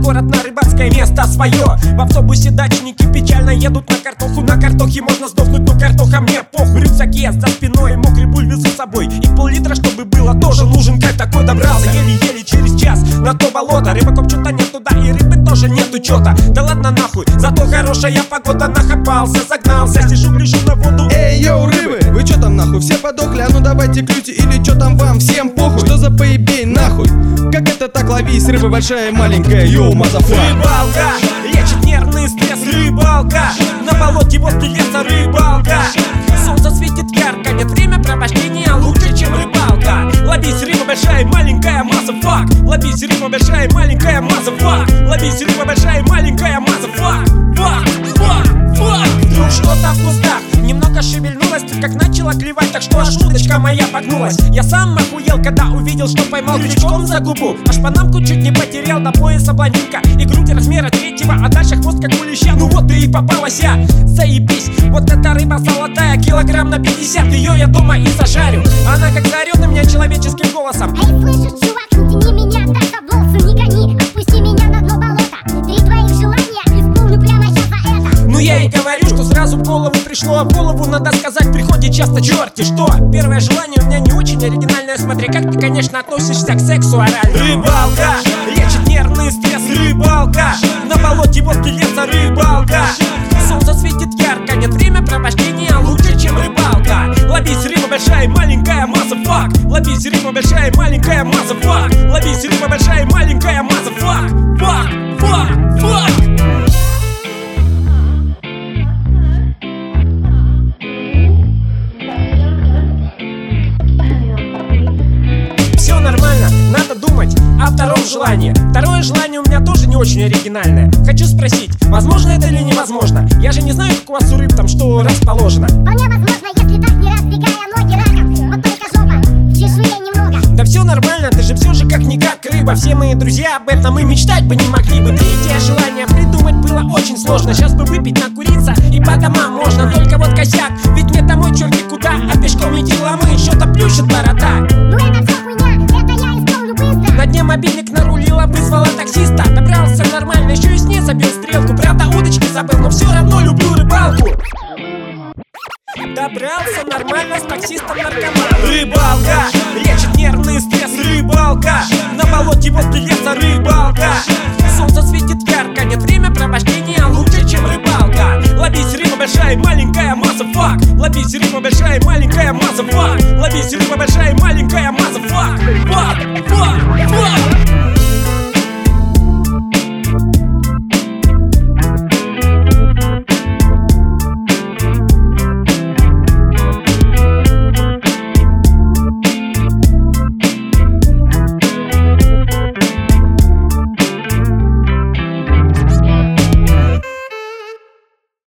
город, на рыбацкое место свое. В автобусе дачники печально едут на картоху. На картохе можно сдохнуть, но картоха мне похуй. В рюкзаке за спиной мокрый буль везу с собой. И пол-литра, чтобы было, тоже нужен. Как такой добрался, еле-еле через час на то болото. Рыбаков что-то нет туда, и рыбы тоже нет учета. Да ладно нахуй, зато хорошая погода. Нахапался, загнался, сижу, гляжу на воду. Эй, йоу, рыбы, вы чё там нахуй, все подохли? А ну давайте клюйте, или чё там вам, всем похуй? Что за поебей нахуй? Как это так ловись, рыба большая и маленькая, йоу, мазафак. Рыбалка лечит нервный стресс, рыбалка на болоте возле леса, рыбалка. Солнце светит ярко, нет время пробуждения лучше, чем рыбалка. Ловись, рыба большая и маленькая, мазафак. Ловись, рыба большая и маленькая, мазафак. Ловись, рыба большая и маленькая, мазафак. Фак, фак, фак. Вдруг что-то в кустах немного шевельнулось, тут как начала клевать, так что аж удочка моя погнулась. Я сам охуел, когда увидел, что поймал крючком за губу. Аж панамку чуть не потерял, до пояса блондинка и грудь размера третьего, а дальше хвост как у леща. Ну вот и попалась я, заебись. Вот эта рыба золотая, килограмм на 50. Ее я дома и зажарю. Она как заорет на меня человеческим голосом: эй, слышишь, чувак, не тяни меня так за волосы, не гони, отпусти меня на дно болота. 3 твоих желания исполню прямо сейчас за это. Ну я и говорю, что сразу в голову пришло, а в голову, надо сказать, приходит часто черти что. Первое желание у меня не очень оригинальное, смотри, как ты, конечно, относишься к сексу оральному. Рыбалка лечит нервный стресс, рыбалка на болоте возле леса, рыбалка. Солнце светит ярко, нет время пробуждения лучше, чем рыбалка. Ловись, рыба большая и маленькая, мазафак. Ловись, рыба большая и маленькая, мазафак. Ловись, рыба большая и маленькая, мазафак. Фак, фак, фак. Все нормально, надо думать о втором желании. Второе желание у меня тоже не очень оригинальное. Хочу спросить, возможно это или невозможно? Я же не знаю, как у вас у рыб там что расположено. Вполне возможно, если так, не раздвигая ноги раком. Вот только жопа, в чешуе немного. Да все нормально, ты же все же как-никак рыба. Все мои друзья об этом и мечтать бы не могли бы. Третье желание придумать было очень сложно. Сейчас бы выпить, накуриться и по домам можно. Только вот косяк, ведь мне домой черти куда, а пешком идти ломы, что-то плющит борода. Ну это все хуйня, это я исполню быстро. На дне мобильник нарулила, вызвала таксиста. Добрался нормально, еще и с ней забил стрелку. Правда удочки забыл, но все равно люблю рыбалку. Добрался нормально с таксистом наркоманом. Рыбалка лечит нервный стресс, рыбалка на болоте возле леса, рыбалка. Солнце светит ярко, нет время пробуждения лучше, чем рыбалка. Ловись, рыба большая и маленькая, мазафак. Ловись, рыба большая и маленькая, мазафак. Ловись, рыба большая и маленькая, мазафак. Фак, фак, фак.